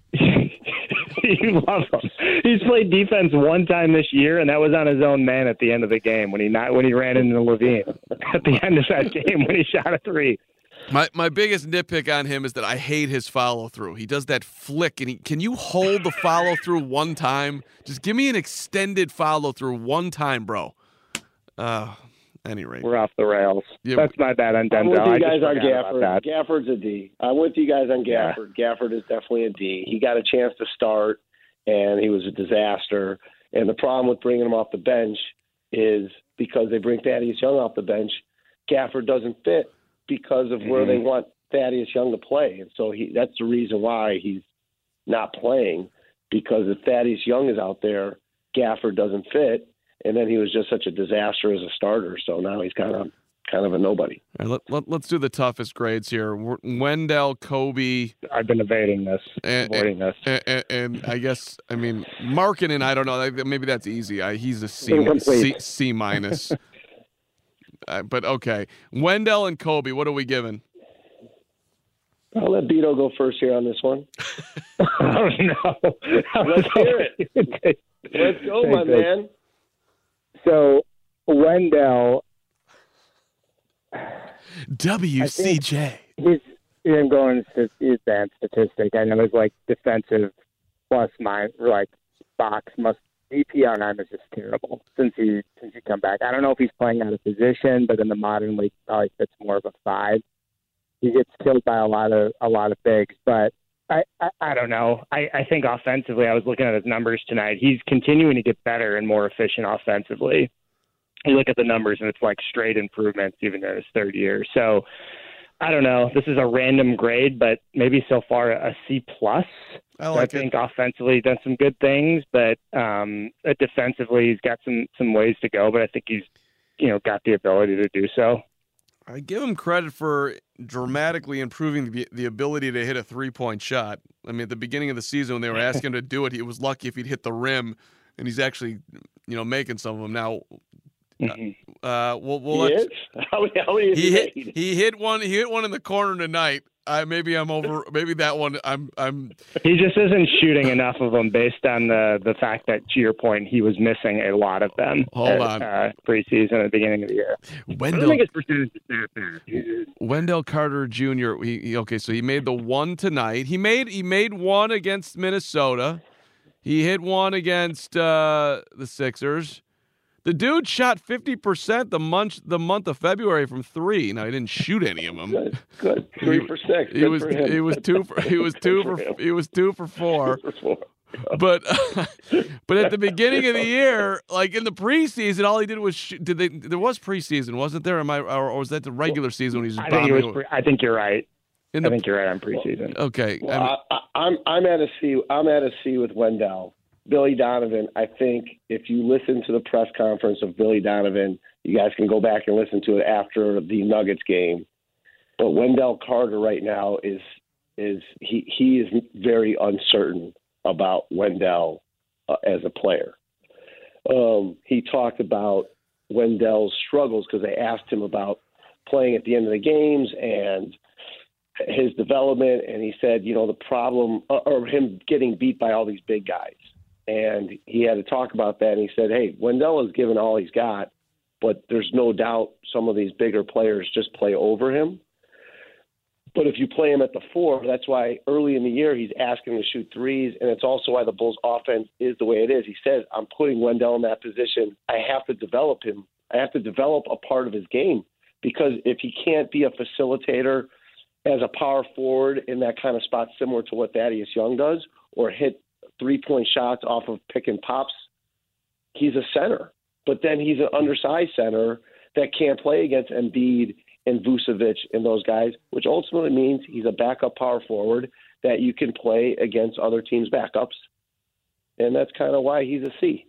You love him. He's played defense one time this year, and that was on his own man at the end of the game when he not when he ran into Levine at the end of that game when he shot a three. my my biggest nitpick on him is that I hate his follow through. He does that flick, and he can you hold the follow through one time? Just give me an extended follow through one time, bro. Uh, any rate, We're off the rails. Yeah, That's my bad on I'm Denzel. with I you just guys on forgot about Gafford. that. Gafford's a D. I'm with you guys on Yeah. Gafford. Gafford is definitely a D. He got a chance to start, and he was a disaster. And the problem with bringing him off the bench is because they bring Thaddeus Young off the bench, Gafford doesn't fit because of where mm-hmm. they want Thaddeus Young to play. And so he that's the reason why he's not playing, because if Thaddeus Young is out there, Gafford doesn't fit. And then he was just such a disaster as a starter. So now he's kind of kind of a nobody. All right, let, let, let's do the toughest grades here. Wendell, Kobe. I've been evading this, and, avoiding and, this. And, and I guess, I mean, Markkanen, I don't know. Maybe that's easy. I, he's a C, C, C minus. uh, but okay. Wendell and Kobe, what are we giving? I'll let Beto go first here on this one. Oh, no. Let's hear it. Let's go, my man. So, Wendell. W C J. He's, I'm going to advanced statistic. I know it's like defensive plus minus, like box must D P R on him is just terrible since he since he come back. I don't know if he's playing out of position, but in the modern league, probably fits more of a five. He gets killed by a lot of a lot of bigs, but I, I, I don't know. I, I think offensively, I was looking at his numbers tonight. He's continuing to get better and more efficient offensively. You look at the numbers, and it's like straight improvements even in his third year. So I don't know. This is a random grade, but maybe so far a C plus. I like I think it. offensively he's done some good things, but um, defensively he's got some some ways to go. But I think he's you know got the ability to do so. I give him credit for dramatically improving the, the ability to hit a three-point shot. I mean, at the beginning of the season when they were asking him to do it, he was lucky if he'd hit the rim, and he's actually, you know, making some of them now. Mm-hmm. Uh, we'll, we'll he let, is? How many, how many he hit. made? He hit one. He hit one in the corner tonight. I maybe I'm over. Maybe that one. I'm. I'm. He just isn't shooting enough of them based on the the fact that, to your point, he was missing a lot of them. Hold at, on. Uh, preseason at the beginning of the year. Wendell, I don't think his percentage is that bad. Wendell Carter Junior He, he okay. So he made the one tonight. He made he made one against Minnesota. He hit one against uh, the Sixers. The dude shot fifty percent the month the month of February from three. Now he didn't shoot any of them. Good, good. Three for six. He Good was for him. he was two for he was two for, for he was two for four. Two for four. But but at the beginning of the year, like in the preseason, all he did was shoot. Did they? There was preseason, wasn't there? Am I or was that the regular season when he was I bombing? think, it was pre- I think you're right. In the, I think you're right on preseason. Okay, Well, I mean, I, I, I'm I'm at a C. I'm at a C with Wendell. Billy Donovan, I think if you listen to the press conference of Billy Donovan, you guys can go back and listen to it after the Nuggets game. But Wendell Carter right now is is he he is very uncertain about Wendell uh, as a player. Um, he talked about Wendell's struggles because they asked him about playing at the end of the games and his development, and he said, you know, the problem uh, or him getting beat by all these big guys. And he had to talk about that, and he said, hey, Wendell has given all he's got, but there's no doubt some of these bigger players just play over him. But if you play him at the four, that's why early in the year he's asking to shoot threes, and it's also why the Bulls' offense is the way it is. He says, I'm putting Wendell in that position. I have to develop him. I have to develop a part of his game, because if he can't be a facilitator as a power forward in that kind of spot similar to what Thaddeus Young does, or hit three-point shots off of pick and pops, he's a center. But then he's an undersized center that can't play against Embiid and Vucevic and those guys, which ultimately means he's a backup power forward that you can play against other teams' backups. And that's kind of why he's a C.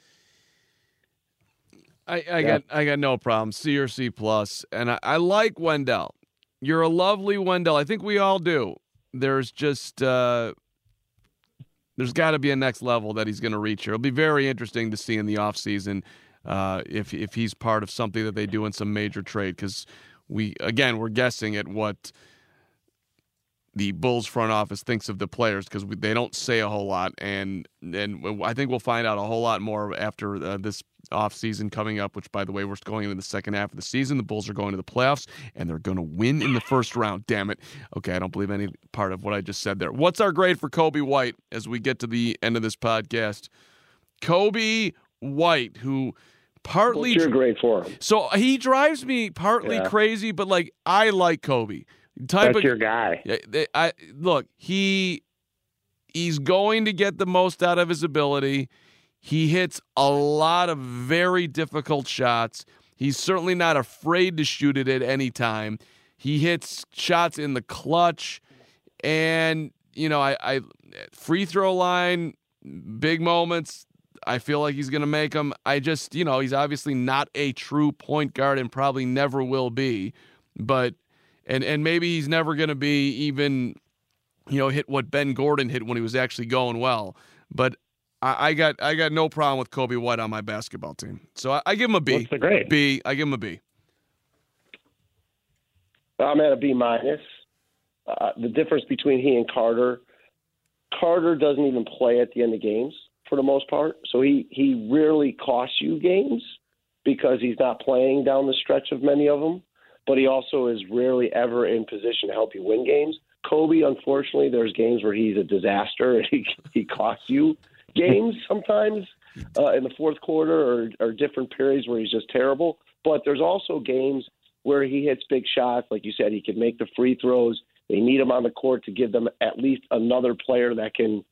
I, I Yeah. got I got no problem. C or C plus, and I, I like Wendell. You're a lovely Wendell. I think we all do. There's just uh, there's got to be a next level that he's going to reach here. It'll be very interesting to see in the offseason uh, if if he's part of something that they do in some major trade, because we again we're guessing at what the Bulls front office thinks of the players, because they don't say a whole lot, and and I think we'll find out a whole lot more after uh, this offseason coming up, which, by the way, we're going into the second half of the season. The Bulls are going to the playoffs, and they're going to win in the first round. Damn it. Okay, I don't believe any part of what I just said there. What's our grade for Kobe White as we get to the end of this podcast? Kobe White, who partly... What's your grade for him? So he drives me partly Yeah. crazy, but, like, I like Kobe. Type That's of, your guy. Yeah, they- I look, he he's going to get the most out of his ability. He hits a lot of very difficult shots. He's certainly not afraid to shoot it at any time. He hits shots in the clutch. And, you know, I, I free throw line, big moments, I feel like he's going to make them. I just, you know, he's obviously not a true point guard and probably never will be. But, and, and maybe he's never going to be even, you know, hit what Ben Gordon hit when he was actually going well. But I, I got I got no problem with Coby White on my basketball team. So I, I give him a B. What's the grade? B. I give him a B. I'm at a B minus. Uh, the difference between he and Carter, Carter doesn't even play at the end of games for the most part. So he, he rarely costs you games because he's not playing down the stretch of many of them. But he also is rarely ever in position to help you win games. Coby, unfortunately, there's games where he's a disaster and he, he costs you games sometimes uh, in the fourth quarter or, or different periods where he's just terrible. But there's also games where he hits big shots. Like you said, he can make the free throws. They need him on the court to give them at least another player that can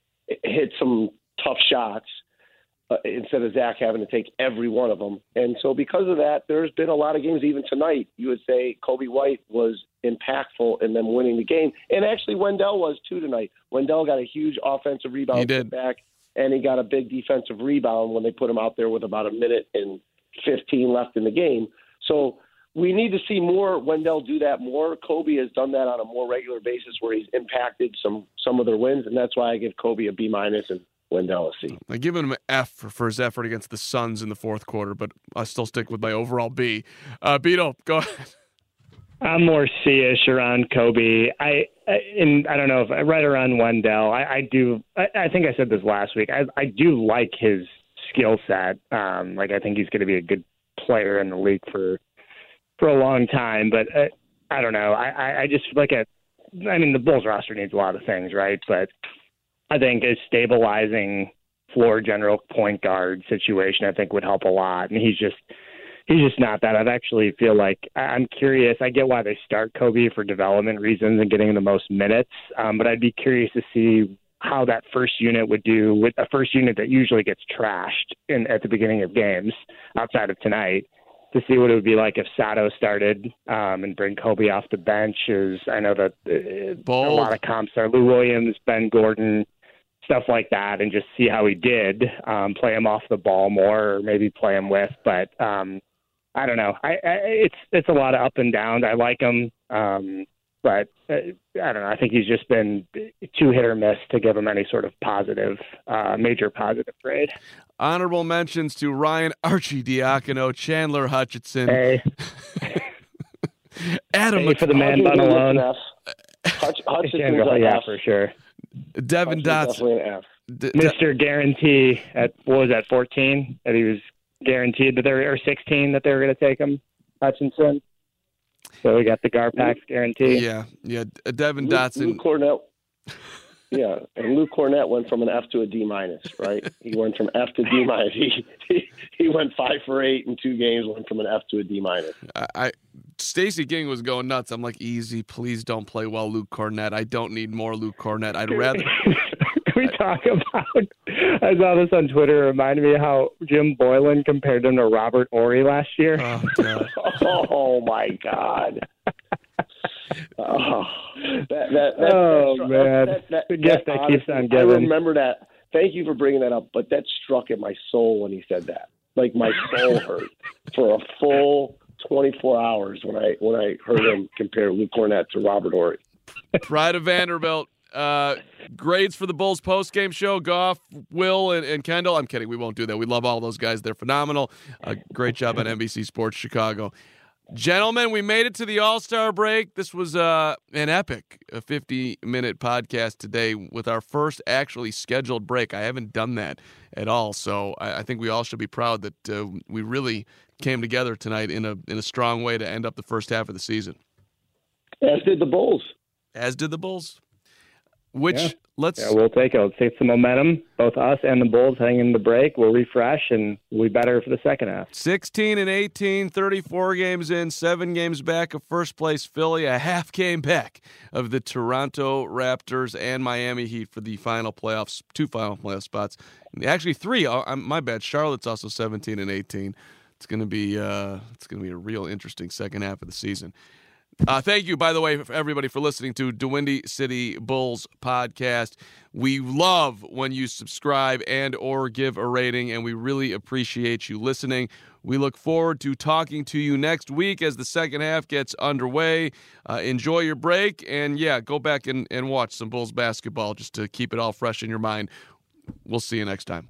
hit some tough shots uh, instead of Zach having to take every one of them. And so because of that, there's been a lot of games, even tonight, you would say Coby White was impactful in them winning the game. And actually Wendell was too tonight. Wendell got a huge offensive rebound He did. back, and he got a big defensive rebound when they put him out there with about a minute and fifteen left in the game. So we need to see more Wendell do that more. Coby has done that on a more regular basis where he's impacted some some of their wins, and that's why I give Coby a B minus and Wendell a C. I give him an F for, for his effort against the Suns in the fourth quarter, but I still stick with my overall B. Uh, Beto, go ahead. I'm more C-ish around Coby. I, I and I don't know if I right around Wendell. I, I do. I, I think I said this last week. I, I do like his skill set. Um, like I think he's going to be a good player in the league for for a long time. But uh, I don't know. I, I, I just look at. I mean, the Bulls roster needs a lot of things, right? But I think a stabilizing floor general point guard situation, I think, would help a lot. And he's just. He's just not that. I actually feel like I'm curious. I get why they start Coby for development reasons and getting the most minutes, um, but I'd be curious to see how that first unit would do with a first unit that usually gets trashed in at the beginning of games outside of tonight, to see what it would be like if Sato started um, and bring Coby off the bench. Is I know that uh, a lot of comps are Lou Williams, Ben Gordon, stuff like that, and just see how he did, um, play him off the ball more or maybe play him with, but um, I don't know. I, I it's it's a lot of up and down. I like him, um, but uh, I don't know. I think he's just been too hit or miss to give him any sort of positive, uh, major positive grade. Honorable mentions to Ryan Arcidiacono, Chandler Hutchinson, Hey, Adam hey for the man bun alone. Hutch, Hutchinson's Chandler, an yeah, F. for sure. Devin Dotson. Definitely an F. D- Mister Guarantee at what was that, fourteen? That he was guaranteed that they were, or sixteen that they were going to take him, Hutchinson. So we got the Garpax guarantee. Yeah, yeah. Devin Luke, Dotson. Luke Cornett. Yeah, and Luke Cornett went from an F to a D minus, right? He went from F to D minus. He, he he went five for eight in two games. Went from an F to a D minus. I, I Stacey King was going nuts. I'm like, easy, please don't play well, Luke Cornett. I don't need more Luke Cornett. I'd rather. Can we talk about? I saw this on Twitter. It reminded me how Jim Boylan compared him to Robert Horry last year. Oh, God. Oh my God. Oh, that, that, that, oh that, man! that, that, I guess that, honestly, keeps on I giving. remember that. Thank you for bringing that up. But that struck at my soul when he said that. Like my soul hurt for a full twenty-four hours when I when I heard him compare Luke Cornett to Robert Horry. Pride of Vanderbilt. Uh, grades for the Bulls post-game show. Goff, Will, and, and Kendall. I'm kidding. We won't do that. We love all those guys. They're phenomenal. Uh, great job on N B C Sports Chicago. Gentlemen, we made it to the All-Star break. This was uh, an epic fifty-minute podcast today with our first actually scheduled break. I haven't done that at all, so I, I think we all should be proud that uh, we really came together tonight in a in a strong way to end up the first half of the season. As did the Bulls. As did the Bulls. Which yeah. let's yeah, we'll take it. Let's take some momentum. Both us and the Bulls hang in the break. We'll refresh and we'll be better for the second half. sixteen and eighteen, thirty-four games in, seven games back of first place Philly, a half game back of the Toronto Raptors and Miami Heat for the final playoffs, two final playoff spots. Actually, three. Oh, my bad. Charlotte's also seventeen and eighteen. It's gonna be uh, it's gonna be a real interesting second half of the season. Uh, thank you, by the way, for everybody for listening to the Windy City Bulls podcast. We love when you subscribe and or give a rating, and we really appreciate you listening. We look forward to talking to you next week as the second half gets underway. Uh, enjoy your break, and, yeah, go back and, and watch some Bulls basketball just to keep it all fresh in your mind. We'll see you next time.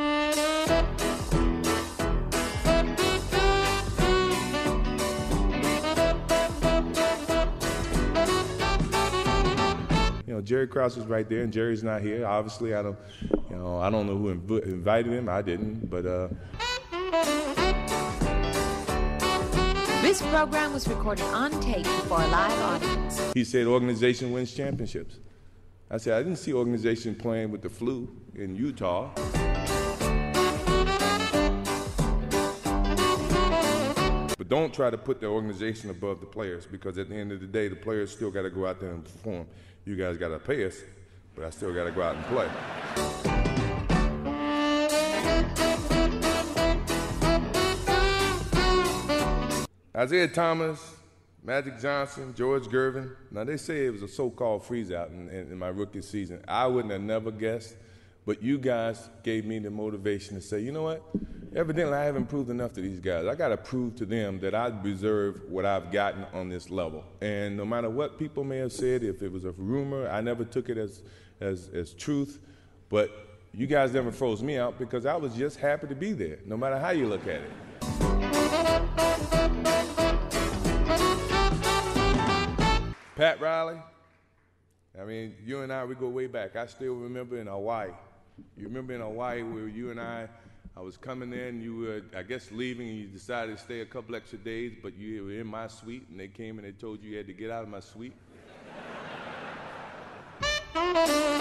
You know, Jerry Krause is right there, and Jerry's not here. Obviously, I don't, you know, I don't know who inv- invited him. I didn't, but. Uh... This program was recorded on tape before a live audience. He said organization wins championships. I said I didn't see organization playing with the flu in Utah. But don't try to put the organization above the players, because at the end of the day, the players still got to go out there and perform. You guys got to pay us, but I still got to go out and play. Isaiah Thomas, Magic Johnson, George Gervin. Now, they say it was a so-called freeze-out in, in, in my rookie season. I wouldn't have never guessed, but you guys gave me the motivation to say, you know what? Evidently, I haven't proved enough to these guys. I got to prove to them that I deserve what I've gotten on this level. And no matter what people may have said, if it was a rumor, I never took it as, as, as truth. But you guys never froze me out, because I was just happy to be there, no matter how you look at it. Pat Riley, I mean, you and I, we go way back. I still remember in Hawaii. You remember in Hawaii where you and I, I was coming in, you were, I guess, leaving, and you decided to stay a couple extra days, but you were in my suite, and they came and they told you you had to get out of my suite?